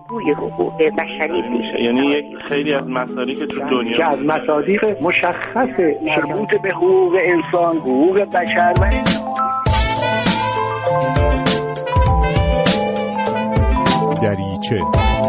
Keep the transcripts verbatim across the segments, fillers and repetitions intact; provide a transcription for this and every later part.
روی حقوق بشری پیش. یعنی یک خیلی از مسائلی که تو دنیا که از مصادیق مشخص مربوط به حقوق انسان، حقوق بشر و دریچه.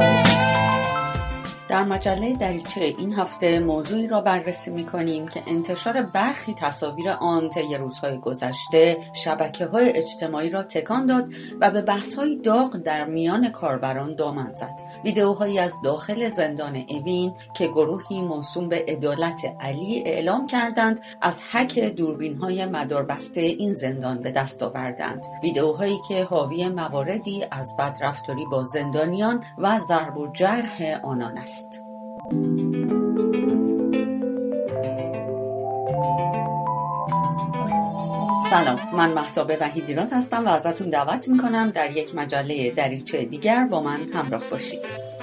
در مجله دریچه این هفته موضوعی را بررسی می‌کنیم که انتشار برخی تصاویر آن طی روزهای گذشته شبکه‌های اجتماعی را تکان داد و به بحث‌های داغ در میان کاربران دامن زد. ویدئوهایی از داخل زندان اوین که گروهی موسوم به عدالت علی اعلام کردند از هک دوربین‌های مداربسته این زندان به دست آوردند. ویدئوهایی که حاوی مواردی از بدرفتاری با زندانیان و ضرب و جرح آنان است. سلام، من مهتاب وحیدیراد هستم و ازتون دعوت میکنم در یک مجله دریچه دیگر با من همراه باشید.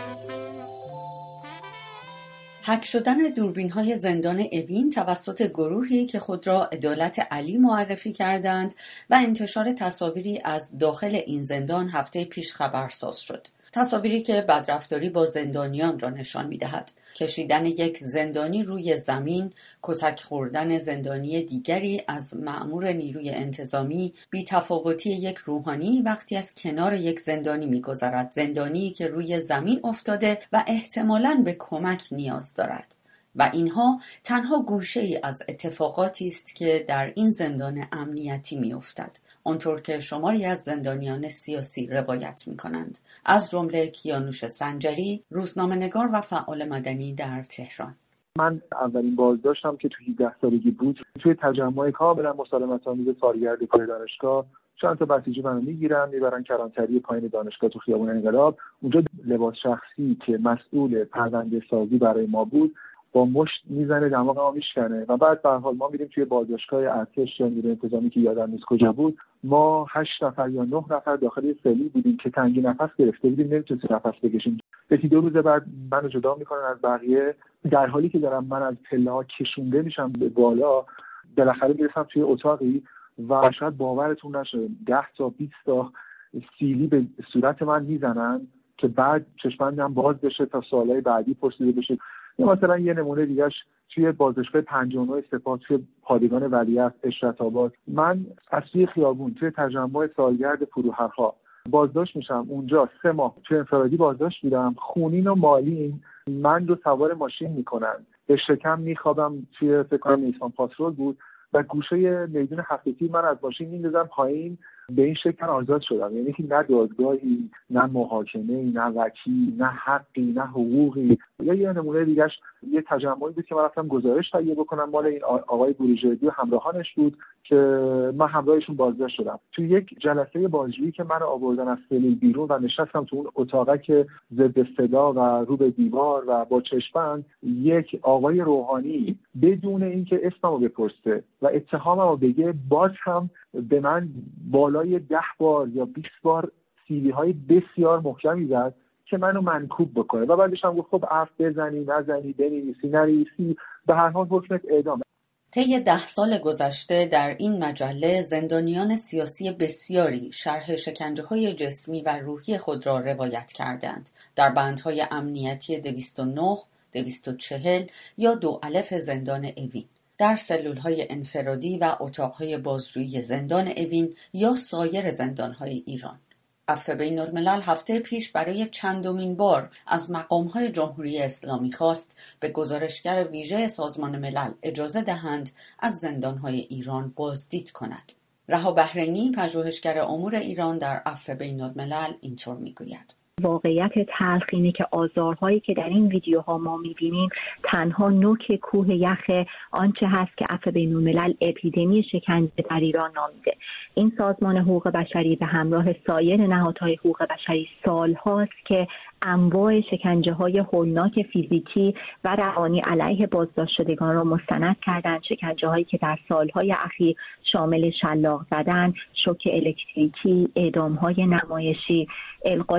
هک شدن دوربین‌های زندان اوین توسط گروهی که خود را عدالت علی معرفی کردند و انتشار تصاویری از داخل این زندان هفته پیش خبرساز شد. تصاویری که بدرفتاری با زندانیان را نشان می‌دهد. کشیدن یک زندانی روی زمین، کتک خوردن زندانی دیگری از مأمور نیروی انتظامی، بی‌تفاوتی یک روحانی وقتی از کنار یک زندانی می‌گذرد، زندانی که روی زمین افتاده و احتمالاً به کمک نیاز دارد. و اینها تنها گوشه‌ای از اتفاقاتی است که در این زندان امنیتی می‌افتد. آنطور که شماری از زندانیان سیاسی روایت می‌کنند، از جمله کیانوش سنجری، روزنامه‌نگار و فعال مدنی در تهران. من اولین بازداشتم که توی هجده سالگی بود، توی تجمع کاملا مسالمت‌آمیز سالگرد کل دانشگاه، چند تا بسیجی منو میگیرن میبرن کلانتری پایین دانشگاه تو خیابون انقلاب. اونجا لباس شخصی که مسئول پرونده سازی برای ما بود با مشت میزنه، دماغ ما میشکنه و بعد به هر حال ما میریم توی بازداشتگاه ارتش یا نیروی انتظامی که یادم نیست کجا بود. ما هشت نفر یا نه نفر داخل سلی بودیم که تنگی نفس گرفته بودیم، نمیتونستیم نفس بکشیم. یکی دو روز بعد منو جدا میکنن از بقیه، در حالی که دارم من از پله‌ها کشونده میشم به بالا. بالاخره میرسم توی اتاقی و شاید باورتون نشه ده تا بیست تا سیلی به صورت من میزنن که بعد چشمندم باز بشه تا سوالای بعدی پرسیده بشه. یا مثلا یه نمونه دیگهش توی بازداشتگاه پنجاه و نه سپاه توی پادگان ولیعصر اشرت آباد، من از توی خیابون توی تجمع سالگرد فروهرها بازداشت میشم. اونجا سه ماه توی انفرادی بازداشت بودم، خونین و مالین من رو سوار ماشین میکنن، به شکم میخوابم توی فکر کنم نیسان پاترول بود و گوشه میدون هفته تیر من از ماشین میندازم پایین. به این شکل آزاد شدم، یعنی که نه دادگاهی، نه محاکمه‌ای، نه وکیل، نه حقی، نه حقوقی. یا یه نمونه دیگهش یه تجمعی بود که من رفتم گزارش تهیه بکنم، مال این آقای بروجردی و همراهانش بود که من همراهشون بازداشت شدم. تو یک جلسه بازجویی که منو آوردن از سلول بیرون و نشستم تو اون اتاقه که ضد صدا و رو به دیوار و با چشم‌بند، یک آقای روحانی بدون اینکه اسممو بپرسه و اتهاممو بگه باز هم به من بالای ده بار یا بیست بار سیلی های بسیار محکمی زد که منو منکوب بکنه و بعدش هم گفت خب حرف بزنی نزنی بنویسی ننویسی، به هر حال حکمت اعدام. طی ده سال گذشته در این مجله زندانیان سیاسی بسیاری شرح شکنجه‌های جسمی و روحی خود را روایت کردند. در بندهای امنیتی دویست و نه، دویست و چهل یا دو الف زندان اوین، در سلول‌های انفرادی و اتاق‌های بازجویی زندان اوین یا سایر زندان‌های ایران. عفو بین‌الملل هفته پیش برای چندمین بار از مقام‌های جمهوری اسلامی خواست به گزارشگر ویژه سازمان ملل اجازه دهند از زندان‌های ایران بازدید کند. رها بحرینی، پژوهشگر امور ایران در عفو بین‌الملل اینطور می‌گوید: واقعیت تلخ اینه که آزارهایی که در این ویدیوها ما می‌بینیم تنها نوک کوه یخ آنچه هست که عفو بین‌الملل اپیدمی شکنجه در ایران نامیده. این سازمان حقوق بشری به همراه سایر نهادهای حقوق بشری سال‌هاست که انواع شکنجه‌های هولناک فیزیکی و روانی علیه بازداشت شدگان را مستند کردند، شکنجه‌هایی که در سال‌های اخیر شامل شلاق زدن، شوک الکتریکی، اعدام‌های نمایشی، القای حس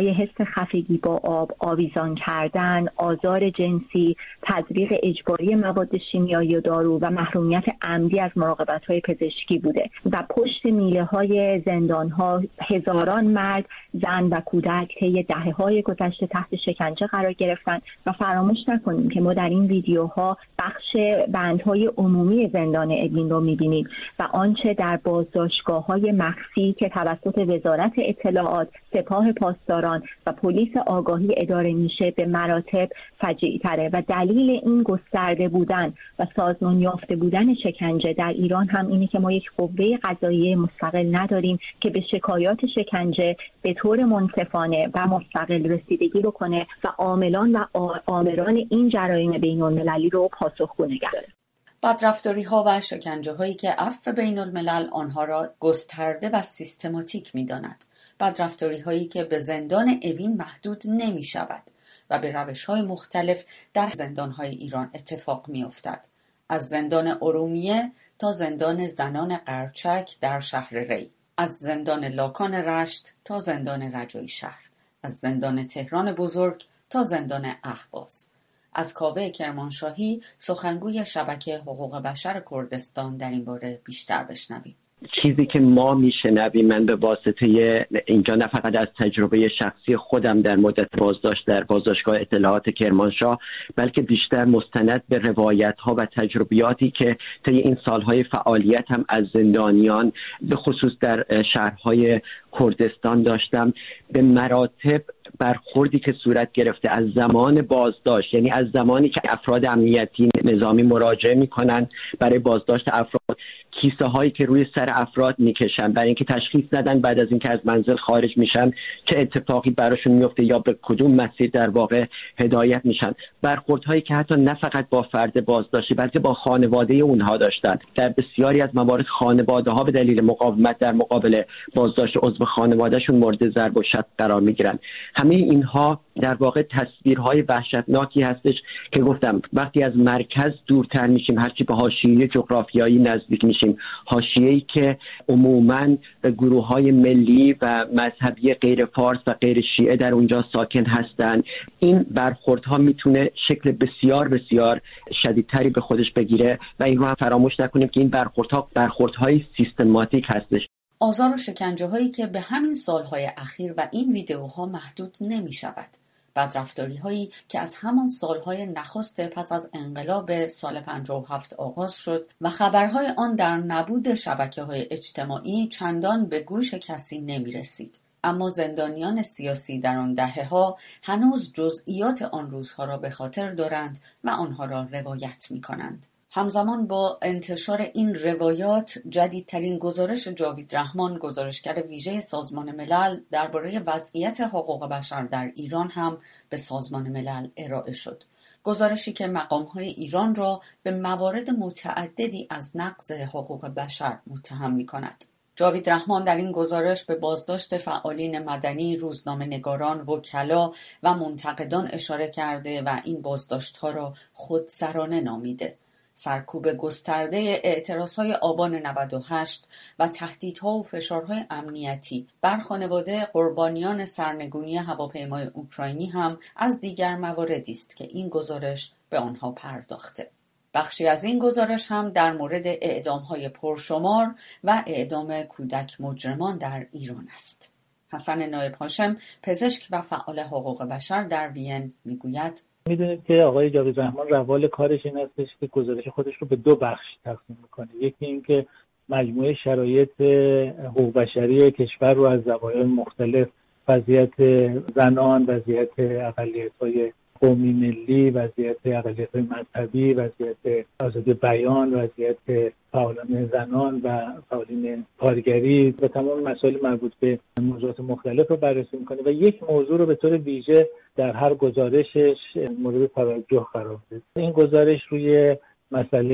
خفگی با آب، آویزان کردن، آزار جنسی، تزریق اجباری مواد شیمیایی و دارو و محرومیت عمدی از مراقبت‌های پزشکی بوده و پشت میله‌های زندان‌ها هزاران مرد، زن و کودک طی دهه‌های گذشته تحت شکنجه قرار گرفتن و فراموش نکنیم که ما در این ویدیوها بخش بندهای عمومی زندان اوین رو می‌بینیم و آنچه در بازداشتگاه‌های مخفی که توسط وزارت اطلاعات، سپاه پاسداران و پلیس آگاهی اداره میشه به مراتب فجیع‌تره و دلیل این گسترده بودن و سازمان یافته بودن شکنجه در ایران هم اینه که ما یک قوه قضاییه مستقل نداریم که به شکایات شکنجه به طور منصفانه و مستقل رسیدگی بکنه و عاملان و آمران این جرایم بین‌المللی رو پاسخگو نگه داره. بدرفتاری‌ها و شکنجه‌هایی که عفو بین‌الملل آنها را گسترده و سیستماتیک می‌داند. بدرفتاری‌هایی که به زندان اوین محدود نمی‌شود و به روش‌های مختلف در زندان‌های ایران اتفاق می‌افتد. از زندان ارومیه تا زندان زنان قرچک در شهر ری، از زندان لاکان رشت تا زندان رجایی شهر، از زندان تهران بزرگ تا زندان اهواز. از کاوه کرمانشاهی، سخنگوی شبکه حقوق بشر کردستان، در این باره بیشتر بشنویم. چیزی که ما میشنویم، من به واسطه اینجا نه فقط از تجربه شخصی خودم در مدت بازداشت در بازداشتگاه اطلاعات کرمانشاه، بلکه بیشتر مستند به روایت‌ها و تجربیاتی که طی این سالهای فعالیت هم از زندانیان به خصوص در شهرهای کردستان داشتم، به مراتب برخوردی که صورت گرفته از زمان بازداشت، یعنی از زمانی که افراد امنیتی نظامی مراجعه میکنن برای بازداشت افراد، کیسه هایی که روی سر افراد میکشن برای اینکه تشخیص ندن بعد از اینکه از منزل خارج میشن چه اتفاقی براشون میفته یا به کدوم مسیر در واقع هدایت میشن. برخوردهایی که حتی نه فقط با فرد بازداشتی بلکه با خانواده اونها داشتن. در بسیاری از موارد خانواده ها به دلیل مقاومت در مقابل بازداشت عضو خانوادهشون مورد ضرب و شتم قرار میگیرن. همه اینها در واقع تصویرهای وحشتناکی هستش که گفتم وقتی از مرکز دورتر میشیم، هرچی به حاشیه جغرافیایی نزدیک میشیم، حاشیه‌ای که عموماً گروه‌های ملی و مذهبی غیر فارس و غیر شیعه در اونجا ساکن هستند، این برخوردها میتونه شکل بسیار بسیار شدیدتری به خودش بگیره و این رو هم فراموش نکنیم که این برخوردها برخوردهای سیستماتیک هستش. آزار و شکنجه هایی که به همین سالهای اخیر و این ویدئوها محدود نمی شود. بدرفتاری هایی که از همان سالهای نخست پس از انقلاب سال پنجاه و هفت آغاز شد و خبرهای آن در نبود شبکه‌های اجتماعی چندان به گوش کسی نمی رسید. اما زندانیان سیاسی در آن دهه‌ها هنوز جزئیات آن روزها را به خاطر دارند و آنها را روایت می کنند. همزمان با انتشار این روایات، جدیدترین گزارش جاوید رحمان، گزارشگر ویژه سازمان ملل درباره وضعیت حقوق بشر در ایران هم به سازمان ملل ارائه شد. گزارشی که مقام‌های ایران را به موارد متعددی از نقض حقوق بشر متهم می‌کند. جاوید رحمان در این گزارش به بازداشت فعالین مدنی، روزنامه‌نگاران، وکلا و منتقدان اشاره کرده و این بازداشت‌ها را خودسرانه نامیده. سرکوب گسترده اعتراضهای آبان نود و هشت و تهدیدها و فشارهای امنیتی بر خانواده قربانیان سرنگونی هواپیمای اوکراینی هم از دیگر مواردی است که این گزارش به آنها پرداخته. بخشی از این گزارش هم در مورد اعدامهای پرشمار و اعدام کودک مجرمان در ایران است. حسن نایب هاشم، پزشک و فعال حقوق بشر در وین، میگوید میدونید که آقای جاوید رحمان روال کارش این هستش که گزارش خودش رو به دو بخش تقسیم میکنه. یکی این که مجموعه شرایط حقوق بشری کشور رو از زوایای مختلف، وضعیت زنان، وضعیت اقلیت‌های قومی ملی، وضعیت اقلیت‌های مذهبی، وضعیت آزادی بیان، وضعیت فعالان زنان و فعالین کارگری و تمام مسائل مربوط به موضوعات مختلف رو بررسی می‌کنه و یک موضوع رو به طور ویژه در هر گزارشش مورد توجه قرار میده. این گزارش روی مسئله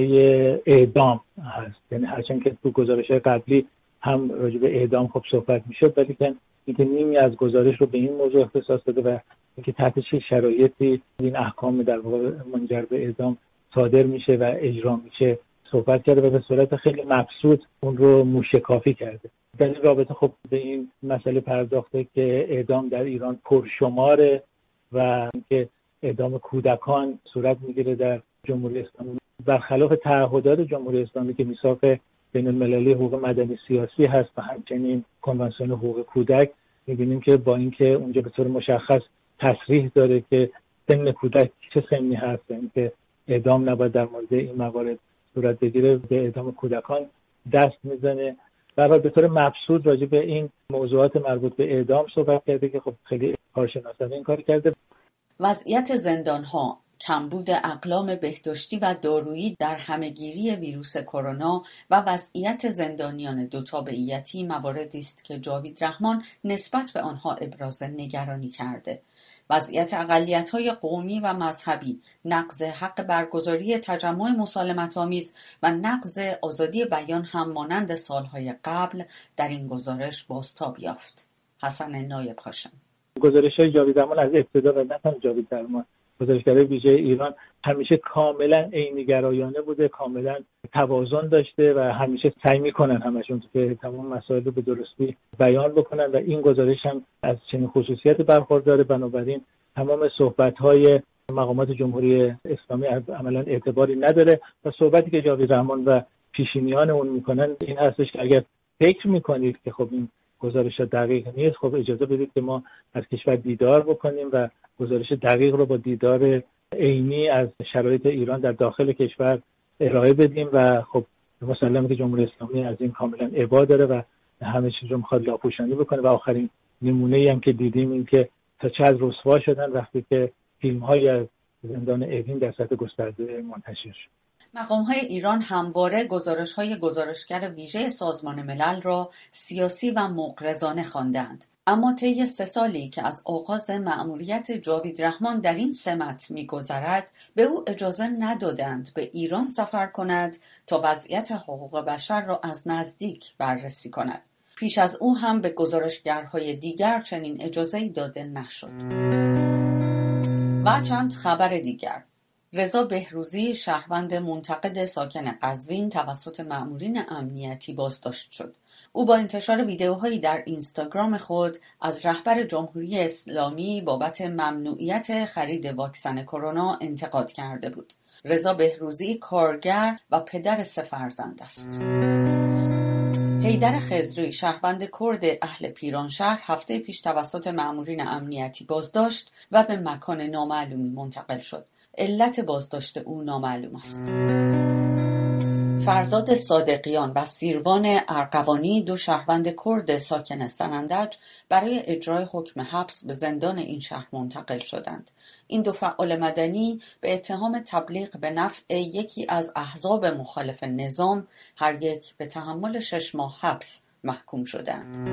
اعدام هست، یعنی هرچند که تو گزارش قبلی هم راجع به اعدام خب صحبت میشد، ولی که اینکه نیمی از گزارش رو به این موضوع اختصاص داده و اینکه تحت چه شرایطی این احکام در واقع منجر به اعدام صادر میشه و اجرا میشه صحبت کرده و به صورت خیلی مبسوط اون رو موشکافی کرده. در این رابطه خب به این مسئله پرداخته که اعدام در ایران پرشماره و که اعدام کودکان صورت میگیره در جمهوری اسلامی برخلاف تعهدات جمهوری اسلامی که میثاق بین المللی حقوق مدنی سیاسی هست و همچنین کنوانسیون حقوق کودک. می‌بینیم که با اینکه اونجا به طور مشخص تصریح داره که سن کودک چه سنی هست، اینکه اعدام نباید در مورد این موارد صورت بگیره، به اعدام کودکان دست میزنه. در حال به طور مبسوط راجع به این موضوعات مربوط به اعدام صحبت کرده که خب خیلی کارشناسانه این کار کرده. وضعیت زندان‌ها، کمبود اقلام بهداشتی و دارویی در همه‌گیری ویروس کرونا و وضعیت زندانیان دو تابعیتی مواردی است که جاوید رحمان نسبت به آنها ابراز نگرانی کرده. وضعیت اقلیت‌های قومی و مذهبی، نقض حق برگزاری تجمع مسالمت‌آمیز و نقض آزادی بیان هم مانند سالهای قبل در این گزارش بازتاب یافت. حسن نایب هاشم. گزارش‌های جاوید رحمان از ابتدا و نه تنها جاوید رحمان، گزارشگرای ویژه ایران همیشه کاملا عینی‌گرایانه بوده، کاملا توازن داشته و همیشه سعی می‌کنن همشون که تمام مسائل رو به درستی بیان بکنن و این گزارش هم از چنین خصوصیت برخورداره. بنابراین تمام صحبت‌های مقامات جمهوری اسلامی عملاً اعتباری نداره و صحبتی که جاوید رحمان و پیشینیان اون می‌کنن این هستش که اگر فکر می‌کنید که خب این گزارش دقیق نیست، خب اجازه بدید که ما از کشور دیدار بکنیم و گزارش دقیق رو با دیدار عینی از شرایط ایران در داخل کشور ارائه بدیم و خب مسلمه که جمهوری اسلامی از این کاملا ابا داره و همه چیز رو میخواد لاپوشانی بکنه و آخرین نمونه‌ای هم که دیدیم این که تا چه از رسوا شدن وقتی که فیلم‌های از زندان اوین در سطح گسترده منتشر شد. مقام‌های ایران همواره گزارش‌های گزارشگر ویژه سازمان ملل را سیاسی و مغرضانه خواندند. اما طی سه سالی که از آغاز مأموریت جاوید رحمان در این سمت می‌گذرد، به او اجازه ندادند به ایران سفر کند تا وضعیت حقوق بشر را از نزدیک بررسی کند. پیش از او هم به گزارشگرهای دیگر چنین اجازه‌ای داده نشد. و چند خبر دیگر. رضا بهروزی، شهروند منتقد ساکن قزوین، توسط مأمورین امنیتی بازداشت شد. او با انتشار ویدیوهایی در اینستاگرام خود از رهبر جمهوری اسلامی بابت ممنوعیت خرید واکسن کرونا انتقاد کرده بود. رضا بهروزی کارگر و پدر سه فرزند است. حیدر خضری، شهروند کرد اهل پیرانشهر، هفته پیش توسط مأمورین امنیتی بازداشت و به مکان نامعلومی منتقل شد. علت بازداشت او نامعلوم است. فرزاد صادقیان و سیروان ارغوانی، دو شهروند کرد ساکن سنندج، برای اجرای حکم حبس به زندان این شهر منتقل شدند. این دو فعال مدنی به اتهام تبلیغ به نفع یکی از احزاب مخالف نظام هر یک به تحمل شش ماه حبس محکوم شدند.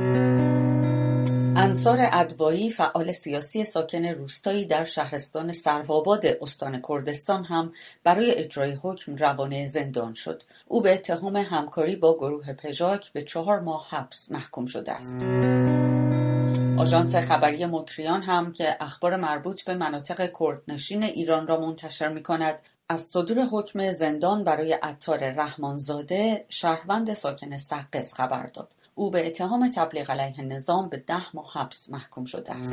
انصار ادوایی، فعال سیاسی ساکن روستایی در شهرستان سروآباد استان کردستان، هم برای اجرای حکم روانه زندان شد. او به اتهام همکاری با گروه پژاک به چهار ماه حبس محکوم شده است. آژانس خبری مکریان هم که اخبار مربوط به مناطق کردنشین ایران را منتشر می‌کند، از صدور حکم زندان برای عطار رحمانزاده، شهروند ساکن سقز، خبر داد. او به اتهام تبلیغ علیه نظام به ده ماه حبس محکوم شده است.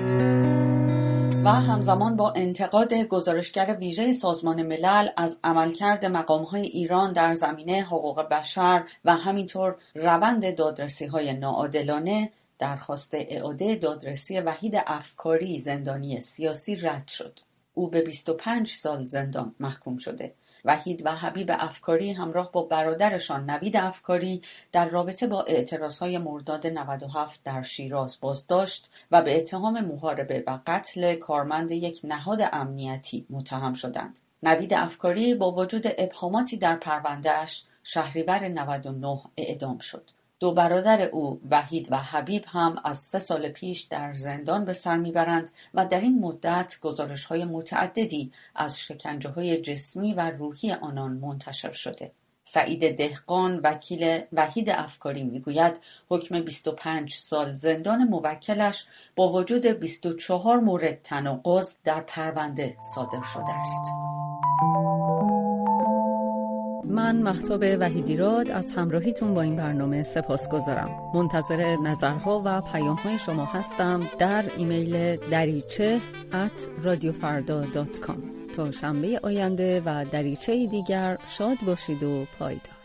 و همزمان با انتقاد گزارشگر ویژه سازمان ملل از عملکرد مقام‌های ایران در زمینه حقوق بشر و همینطور روند دادرسی‌های ناعادلانه، درخواست اعاده دادرسی وحید افکاری، زندانی سیاسی، رد شد. او به بیست و پنج سال زندان محکوم شده. وحید و حبیب افکاری همراه با برادرشان نوید افکاری در رابطه با اعتراضهای مرداد نود و هفت در شیراز بازداشت و به اتهام محاربه و قتل کارمند یک نهاد امنیتی متهم شدند. نوید افکاری با وجود ابهاماتی در پرونده‌اش شهریور نود و نه اعدام شد. دو برادر او، وحید و حبیب، هم از سه سال پیش در زندان به سر میبرند و در این مدت گزارش‌های متعددی از شکنجه‌های جسمی و روحی آنان منتشر شده. سعید دهقان، وکیل وحید افکاری، میگوید حکم بیست و پنج سال زندان موکلش با وجود بیست و چهار مورد تناقض در پرونده صادر شده است. من مهتاب وحیدیراد از همراهیتون با این برنامه سپاسگزارم. منتظر نظرها و پیام‌های شما هستم در ایمیل دریچه ات رادیو فردا دات کام. تا شنبه آینده و دریچه دیگر شاد باشید و پایدار.